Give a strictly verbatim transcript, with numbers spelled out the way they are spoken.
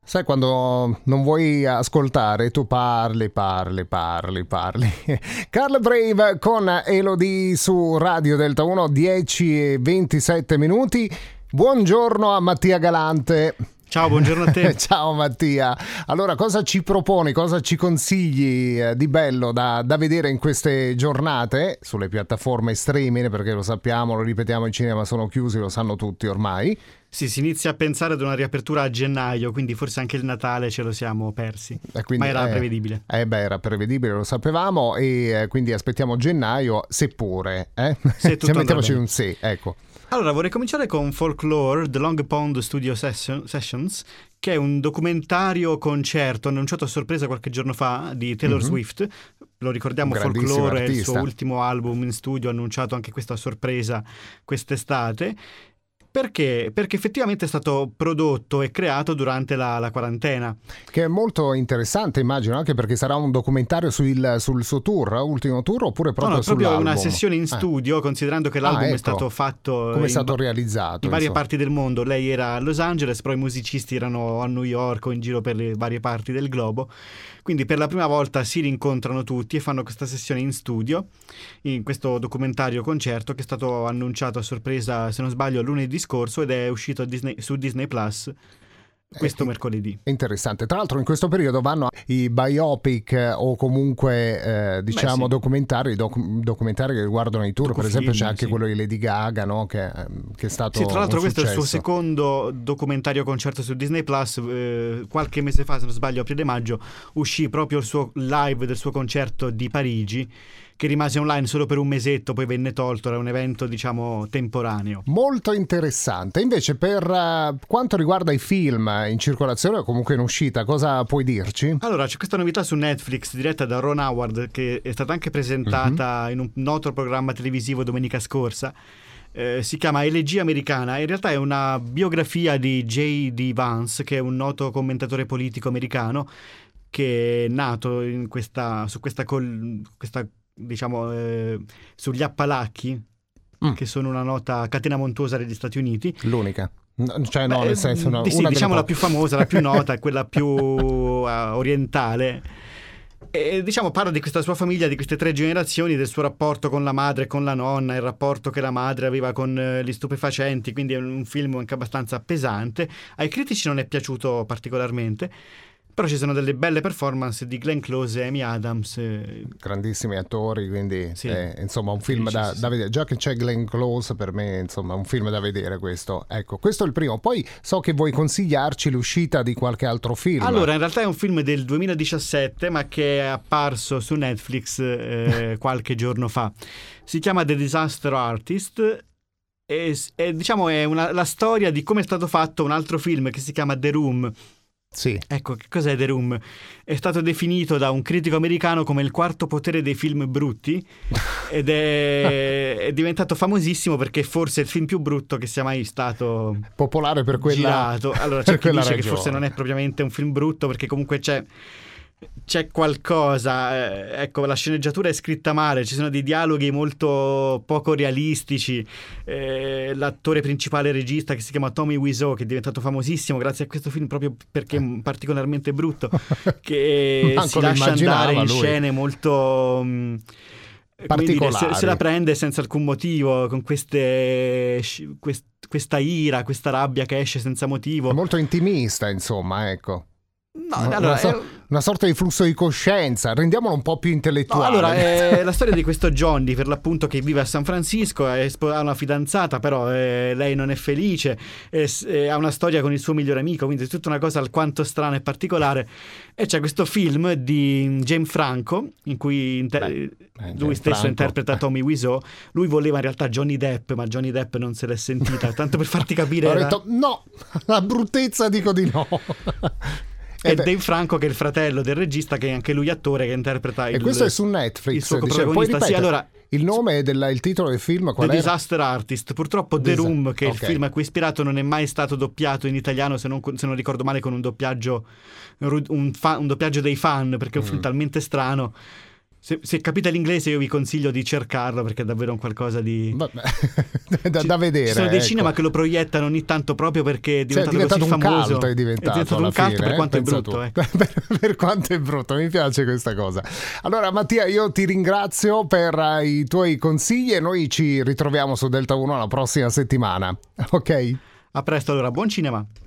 Sai quando non vuoi ascoltare, tu parli, parli, parli, parli. Carl Brave con Elodie su Radio Delta uno, dieci e ventisette minuti. Buongiorno a Mattia Galante. Ciao, buongiorno a te. Ciao Mattia. Allora, cosa ci proponi, cosa ci consigli di bello da, da vedere in queste giornate sulle piattaforme streaming? Perché lo sappiamo, lo ripetiamo, i cinema sono chiusi, lo sanno tutti ormai. Sì, si inizia a pensare ad una riapertura a gennaio, quindi forse anche il Natale ce lo siamo persi. Quindi, ma era eh, prevedibile. Eh beh, era prevedibile, lo sapevamo, e eh, quindi aspettiamo gennaio, seppure. Eh? Se tutto mettiamoci bene. un sì, ecco. Allora, vorrei cominciare con Folklore, The Long Pond Studio Session, Sessions, che è un documentario concerto annunciato a sorpresa qualche giorno fa di Taylor mm-hmm. Swift. Lo ricordiamo, Folklore è il suo ultimo album in studio, annunciato anche questa a sorpresa quest'estate. Perché? Perché effettivamente è stato prodotto e creato durante la, la quarantena. Che è molto interessante, immagino, anche perché sarà un documentario sul, sul suo tour, ultimo tour, oppure proprio no, no, proprio sull'album? una sessione in studio, eh. considerando che l'album ah, ecco. è stato fatto come è stato in, realizzato in varie insomma. parti del mondo. Lei era a Los Angeles, però i musicisti erano a New York o in giro per le varie parti del globo. Quindi per la prima volta si rincontrano tutti e fanno questa sessione in studio, in questo documentario concerto che è stato annunciato a sorpresa, se non sbaglio, lunedì scorso, ed è uscito a Disney, su Disney Plus questo eh, mercoledì. Interessante. Tra l'altro in questo periodo vanno i biopic eh, o comunque eh, diciamo Beh, sì. documentari doc- documentari che riguardano i tour. Per esempio c'è anche sì. quello di Lady Gaga, no? che, che è stato sì, tra l'altro un questo successo. è il suo secondo documentario concerto su Disney Plus. Eh, qualche mese fa, se non sbaglio, aprile-maggio uscì proprio il suo live del suo concerto di Parigi, che rimase online solo per un mesetto, poi venne tolto, era un evento diciamo temporaneo. Molto interessante. Invece per uh, quanto riguarda i film in circolazione o comunque in uscita, cosa puoi dirci? Allora, c'è questa novità su Netflix diretta da Ron Howard, che è stata anche presentata uh-huh. in un noto programma televisivo domenica scorsa. Eh, si chiama Elegia Americana. In realtà è una biografia di J D. Vance, che è un noto commentatore politico americano che è nato in questa, su questa, col, questa diciamo eh, sugli Appalacchi, mm. che sono una nota catena montuosa degli Stati Uniti. L'unica. Cioè no, Beh, nel senso no, sì, una diciamo delle... la più famosa, la più nota, è quella più uh, orientale. E diciamo parla di questa sua famiglia, di queste tre generazioni, del suo rapporto con la madre e con la nonna, il rapporto che la madre aveva con eh, gli stupefacenti. Quindi è un film anche abbastanza pesante. Ai critici non è piaciuto particolarmente, però ci sono delle belle performance di Glenn Close e Amy Adams. Grandissimi attori, quindi sì. è, insomma un film sì, da, sì, da vedere. Già che c'è Glenn Close, per me insomma un film da vedere questo. Ecco, questo è il primo. Poi so che vuoi consigliarci l'uscita di qualche altro film. Allora, in realtà è un film del duemiladiciassette, ma che è apparso su Netflix eh, qualche giorno fa. Si chiama The Disaster Artist. E, e diciamo è una, la storia di come è stato fatto un altro film che si chiama The Room. Sì. Ecco, che cos'è The Room? È stato definito da un critico americano come il quarto potere dei film brutti ed è, è diventato famosissimo perché forse è il film più brutto che sia mai stato popolare per quella girato. Allora c'è chi dice ragione. Che forse non è propriamente un film brutto perché comunque c'è c'è qualcosa, eh, ecco, la sceneggiatura è scritta male, ci sono dei dialoghi molto poco realistici, eh, l'attore principale regista che si chiama Tommy Wiseau, che è diventato famosissimo grazie a questo film proprio perché è particolarmente brutto, che si lascia andare in lui. Scene molto mh, particolari, dire, se, se la prende senza alcun motivo, con queste quest, questa ira, questa rabbia che esce senza motivo, è molto intimista, insomma, ecco. No, una, allora, una, so- è... una sorta di flusso di coscienza, rendiamolo un po' più intellettuale. No, allora è la storia di questo Johnny, per l'appunto, che vive a San Francisco, è, ha una fidanzata, però eh, lei non è felice, è, è, ha una storia con il suo migliore amico, quindi è tutta una cosa alquanto strana e particolare. E c'è questo film di James Franco in cui inter- Beh, eh, lui James stesso Franco. interpreta Tommy Wiseau. Lui voleva in realtà Johnny Depp, ma Johnny Depp non se l'è sentita, tanto per farti capire. Ho era... detto no, la bruttezza dico di no. E Dave Franco, che è il fratello del regista, che è anche lui attore, che interpreta il, e questo è su Netflix, il suo dice, coprotagonista. Sì, allora, il nome del il titolo del film qual The era? Disaster Artist. Purtroppo The Disa- Room, che è okay. il film a cui è ispirato, non è mai stato doppiato in italiano, se non, se non ricordo male, con un doppiaggio un, fa, un doppiaggio dei fan, perché è un mm. film talmente strano. Se, se capite l'inglese io vi consiglio di cercarlo perché è davvero un qualcosa di... Vabbè, da, da vedere. Ci sono dei ecco. cinema che lo proiettano ogni tanto proprio perché è diventato, cioè, è diventato così un famoso. Cult, è diventato, è diventato un fine, cult per eh? quanto Pensa è brutto. Ecco. per, per quanto è brutto, mi piace questa cosa. Allora Mattia, io ti ringrazio per uh, i tuoi consigli e noi ci ritroviamo su Delta uno la prossima settimana. Ok? A presto allora, buon cinema.